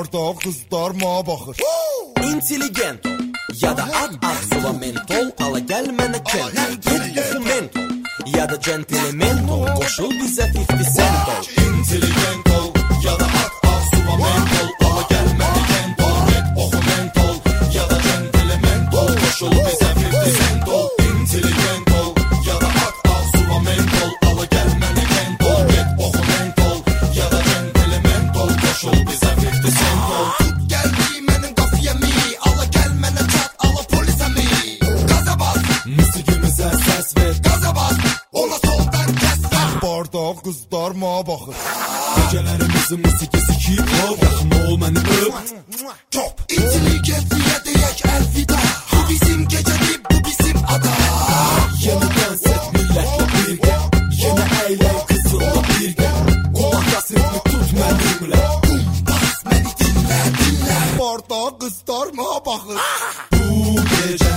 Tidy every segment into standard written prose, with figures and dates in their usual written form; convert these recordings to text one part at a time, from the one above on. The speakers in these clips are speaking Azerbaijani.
Barda qızlar ma baxır. İntelligent ol, ya da at suva mentol. Ala gəl mənə kent, dokumento. Ya da gentleman ol, qoşul bizə 50 cent ol. İntelligent ol, ya da at suva mentol. Ala gəl mənə kent ol, dokumento. Ya da gentleman ol, qoşul bizə 50 cent ol. İntelligent ol, ya da at suva mentol. Ala gəl mənə kent ol, dokumento. Ya da gentleman ol, qoşul bizə 50 cent ol. Barda qızlar ma baxır. Gecələrimizin musikisi hip-hop. Yaxın ol məni öp. Top intelligentliyə deyək əlvida. Bu bizim gecədir, bu bizim ada. Yenə dans et millətlə birgə. Yenə əylən qızılla birgə. Qulaq asırını tut mənimlə. Bas məni dinlə. Barda qızlar ma baxır. Bu gecə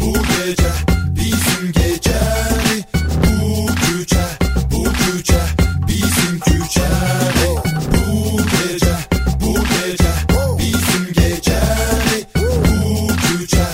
bizim gecədir. Bu küçə bizim küçədir. Bu gecə bizim gecədir. Bu küçə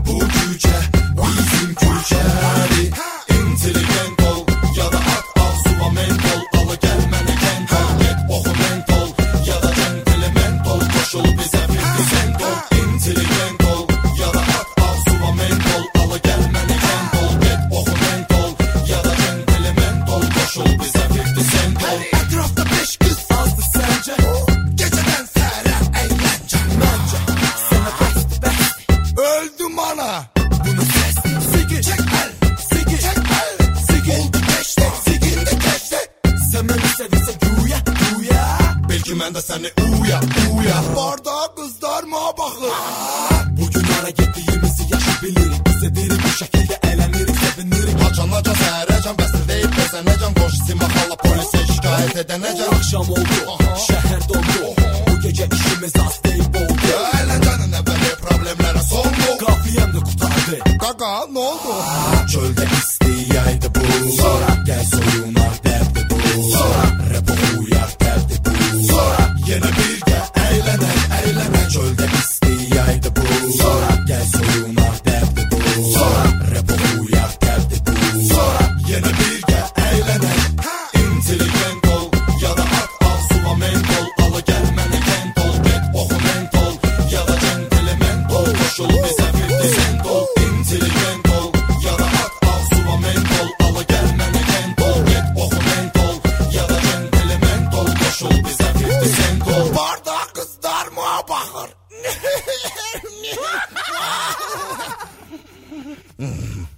bizim küçədir. İntelligent ol, ya da at suva mentol. Ala gəl mənə kent ol, get oxu mentol. Ya da gentleman ol, qoşul bizə 50 cent ol. İntelligent ol, ya da at suva mentol. Ala gəl mənə kent ol, get oxu mentol. Ya da gentleman ol, qoşul bizə 50 cent ol. Ətrafda 5 qız Azdı səncə, gecədən səhərə əyləncə. məncə sənə bəsdir. Öldüm ana. Bunu səsdir, sigir, Çək əl, sigir, çək əl. sigir. Oldu keçdi, sigindi keçdi. Sən məni sevirsən güya. Belki mən də səni uya. Barda qızlar ma baxır. Bugün ara getdiyimizi yaxşı bilirik. Biz edirik bu şəkildə əylənirik, sevinirik. Haçanacaq səhərəcən bəstir deyib bezənəcəm. Qonşusi maxalla polisə şikayət edənəcəm. Akşam oldu, şəhər dondu. Bu gecə işimiz az deyib oldu. Əyləncənin əvvəli problemlərə son bu. Qafiyəm də qutardı. Qaqa, nə oldu? Çöldə isti yaydı bu. Gəl soyunar dərdi bu. Rap oxuyar dərdi bu. Yenə birgə əylənək. Çöldə isti yaydı bu. Gəl soyunar dərdi bu. Rap oxuyar dərdi bu. Yenə birgə əylənək. İntelligent ol, ya da at suva mentol. Ala gəl mənə kent ol, get oxu mentol. Ya da gentleman ol, qoşul bizə 50 cent ol. İntelligent ol, ya da at suva mentol. Ala gəl mənə kent ol, get oxu mentol. Ya da gentleman ol, qoşul bizə 50 cent ol. Barda qızlar ma baxır.